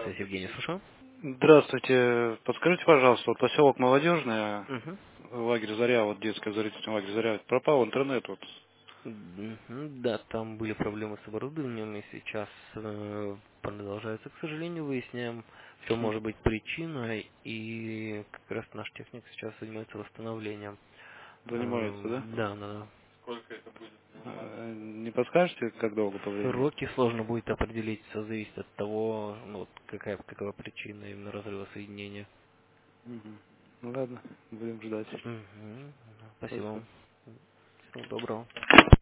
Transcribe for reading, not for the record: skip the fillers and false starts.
связь, Евгений, слушаю. Здравствуйте. Подскажите, пожалуйста, вот поселок Молодежный, Угу. лагерь Заря, вот детский оздоровительный лагерь Заря, пропал интернет вот. Да, там были проблемы с оборудованием, и сейчас продолжаются, к сожалению, выясняем, что может быть причиной, и как раз наш техник сейчас занимается восстановлением. Занимается, да? Да, да. Не подскажете, как долго по времени? Сроки сложно будет определить, все зависит от того, ну, вот какова причина именно разрыва соединения. Мгм. Ну ладно, будем ждать. Угу. Спасибо Спасибо. вам. Всего доброго.